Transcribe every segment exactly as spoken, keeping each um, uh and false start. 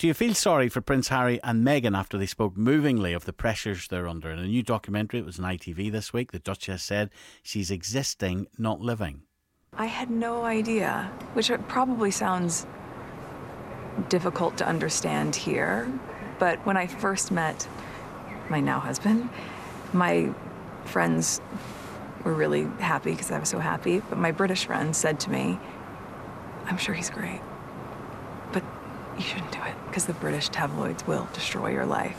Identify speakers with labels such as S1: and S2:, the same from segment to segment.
S1: do you feel sorry for Prince Harry and Meghan after they spoke movingly of the pressures they're under? In a new documentary, it was on I T V this week, the Duchess said she's existing, not living.
S2: I had no idea, which probably sounds difficult to understand here, but when I first met my now husband, my friends were really happy because I was so happy, but my British friends said to me, I'm sure he's great, but you shouldn't do it because the British tabloids will destroy your life.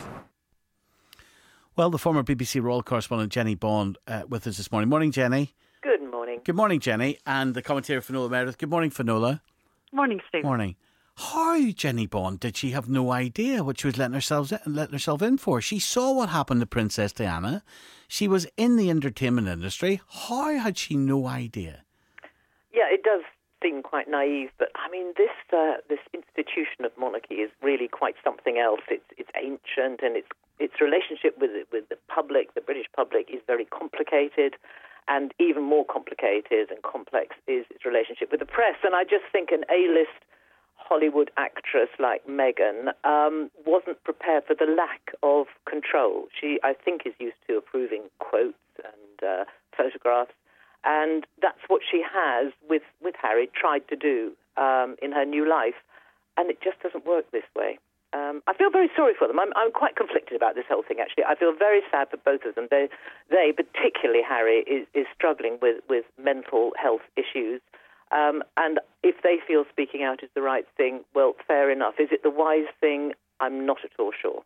S1: Well, the former B B C Royal correspondent Jenny Bond uh, with us this morning. Morning, Jenny.
S3: Good morning.
S1: Good morning, Jenny. And the commentator Finola Meredith. Good morning, Finola.
S3: Morning, Steve.
S1: Morning. How, Jenny Bond, did she have no idea what she was letting herself in, letting herself in for? She saw what happened to Princess Diana. She was in the entertainment industry. How had she no idea?
S3: Yeah, it does seem quite naive, but I mean, this uh, this institution of monarchy is really quite something else. It's it's ancient, and its its relationship with with the public, the British public, is very complicated. And even more complicated and complex is its relationship with the press. And I just think an A-list Hollywood actress like Meghan um, wasn't prepared for the lack of control. She, I think, is used to approving quotes and uh, photographs. And that's what she has, with, with Harry, tried to do um, in her new life. And it just doesn't work this way. Um, I feel very sorry for them. I'm, I'm quite conflicted about this whole thing, actually. I feel very sad for both of them. They, they particularly Harry, is, is struggling with, with mental health issues. Um, and if they feel speaking out is the right thing, well, fair enough. Is it the wise thing? I'm not at all sure.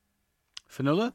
S1: Finola?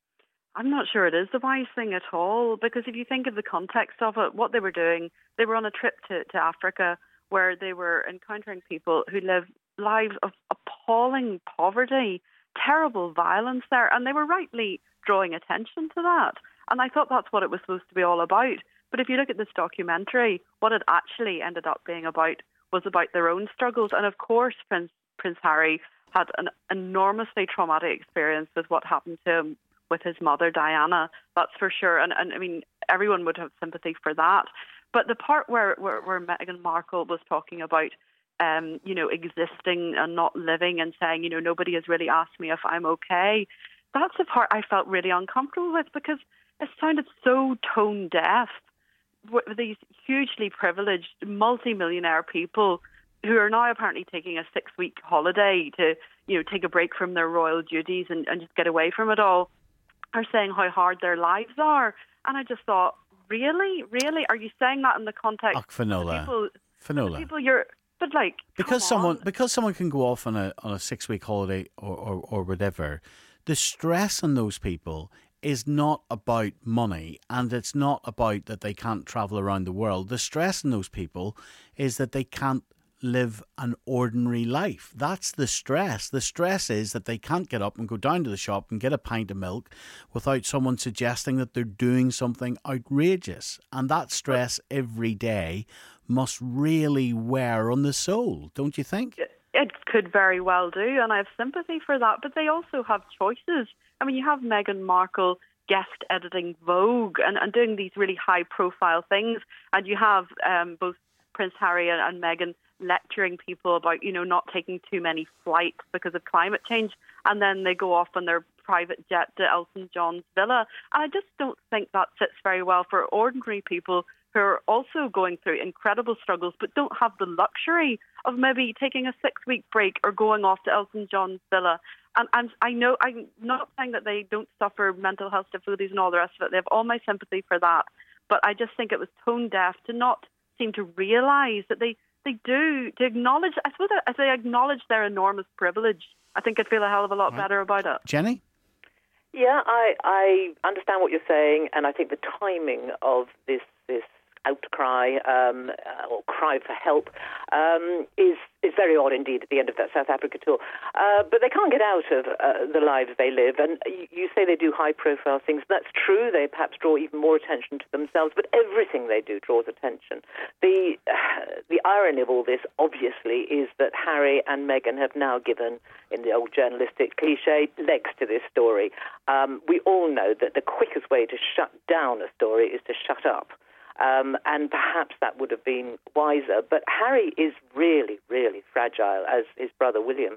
S4: I'm not sure it is the wise thing at all, because if you think of the context of it, what they were doing, they were on a trip to, to Africa where they were encountering people who live lives of appalling poverty, terrible violence there, and they were rightly drawing attention to that. And I thought that's what it was supposed to be all about. But if you look at this documentary, what it actually ended up being about was about their own struggles. And of course, Prince Prince Harry had an enormously traumatic experience with what happened to him with his mother, Diana. That's for sure. And, and I mean, everyone would have sympathy for that. But the part where, where, where Meghan Markle was talking about Um, you know, existing and not living and saying, you know, nobody has really asked me if I'm okay. That's the part I felt really uncomfortable with, because it sounded so tone deaf. With these hugely privileged, multi-millionaire people who are now apparently taking a six-week holiday to, you know, take a break from their royal duties and, and just get away from it all, are saying how hard their lives are. And I just thought, really? Really? Are you saying that in the context
S1: of Finola?
S4: People,
S1: Finola.
S4: people you're... But like,
S1: because someone on. because someone can go off on a on a six week holiday or, or, or whatever, the stress on those people is not about money, and it's not about that they can't travel around the world. The stress on those people is that they can't live an ordinary life. That's the stress. The stress is that they can't get up and go down to the shop and get a pint of milk without someone suggesting that they're doing something outrageous. And that stress every day must really wear on the soul, don't you think?
S4: It could very well do, and I have sympathy for that. But they also have choices. I mean, you have Meghan Markle guest editing Vogue and, and doing these really high-profile things, and you have um, both Prince Harry and, and Meghan lecturing people about, you know, not taking too many flights because of climate change, and then they go off on their private jet to Elton John's villa. And I just don't think that sits very well for ordinary people who are also going through incredible struggles but don't have the luxury of maybe taking a six-week break or going off to Elton John's villa. And, and I know, I'm not saying that they don't suffer mental health difficulties and all the rest of it. They have all my sympathy for that. But I just think it was tone deaf to not seem to realise that they They do, to acknowledge, I suppose if they acknowledge their enormous privilege, I think I'd feel a hell of a lot right. better about it.
S1: Jenny?
S3: Yeah, I, I understand what you're saying, and I think the timing of this this outcry um, or cry for help um, is is very odd indeed at the end of that South Africa tour. Uh, but they can't get out of uh, the lives they live, and you, you say they do high-profile things. That's true. They perhaps draw even more attention to themselves, but everything they do draws attention. The uh, the irony of all this, obviously, is that Harry and Meghan have now given, in the old journalistic cliche, legs to this story. Um, we all know that the quickest way to shut down a story is to shut up. Um, and perhaps that would have been wiser. But Harry is really, really fragile, as his brother William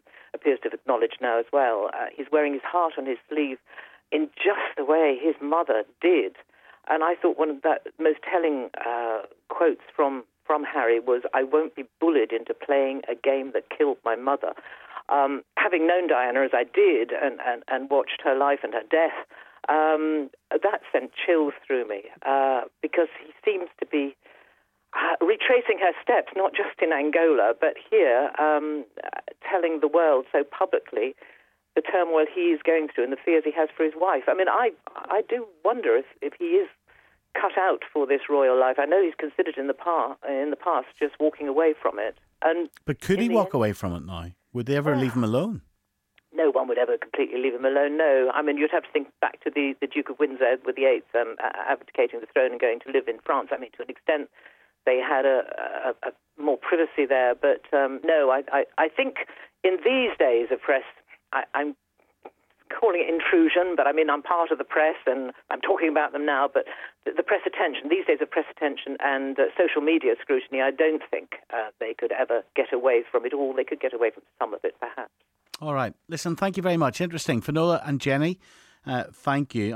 S3: appears to have acknowledged now as well. Uh, he's wearing his heart on his sleeve in just the way his mother did. And I thought one of the most telling uh, quotes from, from Harry was, "I won't be bullied into playing a game that killed my mother." Um, having known Diana as I did and, and, and watched her life and her death, um, that sent chills through me uh, because he seems to be uh, retracing her steps, not just in Angola, but here, um, telling the world so publicly the turmoil he is going through and the fears he has for his wife. I mean, I I do wonder if, if he is cut out for this royal life. I know he's considered in the past, in the past just walking away from it. And
S1: but could he walk
S3: end,
S1: away from it now? Would they ever uh, leave him alone?
S3: No one would ever completely leave him alone, no. I mean, you'd have to think back to the, the Duke of Windsor, Edward the Eighth, um, abdicating the throne and going to live in France. I mean, to an extent, they had a, a, a more privacy there. But um, no, I, I, I think in these days of press, I, I'm calling it intrusion, but I mean, I'm part of the press and I'm talking about them now, but the, the press attention, these days of press attention and uh, social media scrutiny, I don't think uh, they could ever get away from it all. They could get away from some of it, perhaps.
S1: All right. Listen, thank you very much. Interesting. Finola and Jenny, uh, thank you.